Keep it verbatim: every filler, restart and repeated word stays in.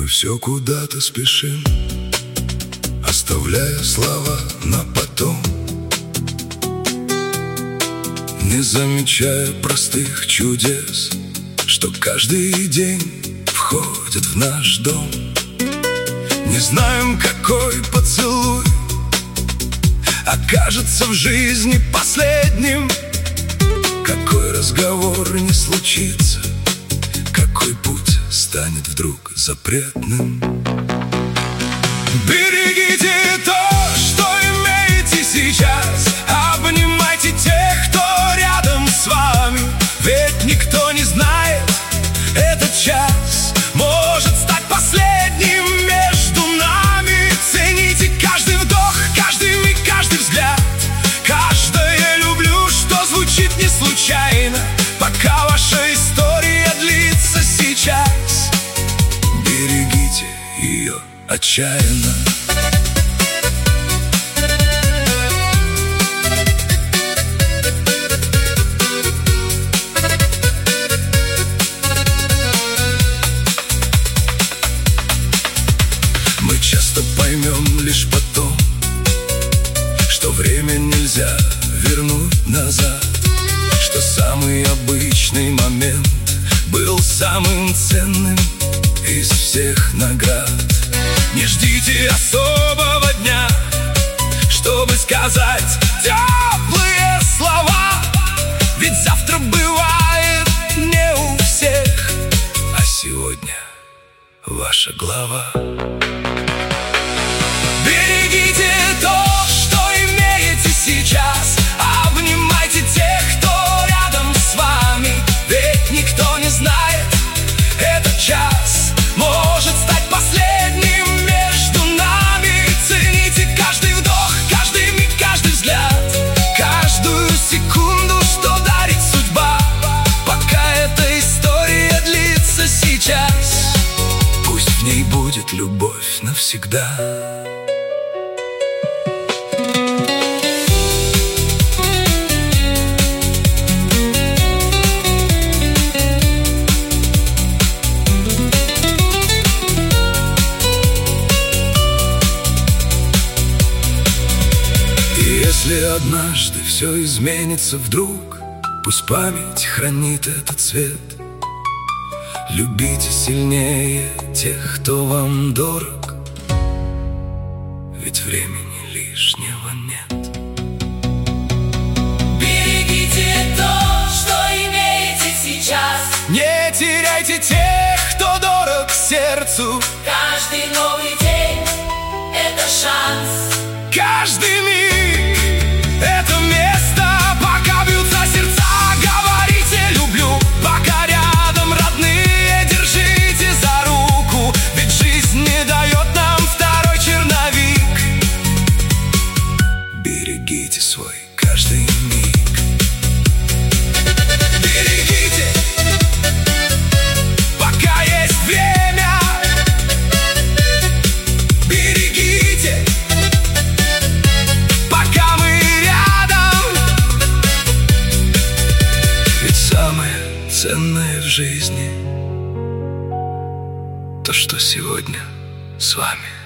Мы все куда-то спешим, оставляя слова на потом, не замечая простых чудес, что каждый день входит в наш дом. Не знаем, какой поцелуй окажется в жизни последним, какой разговор не случится, какой путь станет вдруг запретным. Берегите то, что имеете сейчас, обнимайте тех, кто рядом с вами, ведь никто не знает, этот час может стать последним между нами. Цените каждый вдох, каждый миг, каждый взгляд, каждое люблю, что звучит не случайно, пока ваша история длится сейчас. Берегите ее отчаянно. Мы часто поймем лишь потом, что время нельзя вернуть назад, что самый обычный момент был самым ценным из всех наград. Не ждите особого дня, чтобы сказать теплые слова, ведь завтра бывает не у всех, а сегодня ваша глава. Берегите то, что имеете сейчас, обнимайте тех, кто рядом с вами, ведь никто не знает, этот час может стать последним между нами. Цените каждый вдох, каждый миг, каждый взгляд, каждую секунду, что дарит судьба, пока эта история длится сейчас. Пусть в ней будет любовь навсегда. Если однажды все изменится вдруг, пусть память хранит этот цвет. Любите сильнее тех, кто вам дорог, ведь времени лишнего нет. Берегите то, что имеете сейчас. Не теряйте тех, кто дорог сердцу. Каждый новый день — это шанс. Каждый миг — это место, пока бьются сердца. Говорите «люблю», пока рядом родные. Держите за руку, ведь жизнь не дает нам второй черновик. Берегите свой каждый миг. Берегите, пока есть время. Берегите, пока мы рядом. Ведь самое ценное в жизни — то, что сегодня с вами.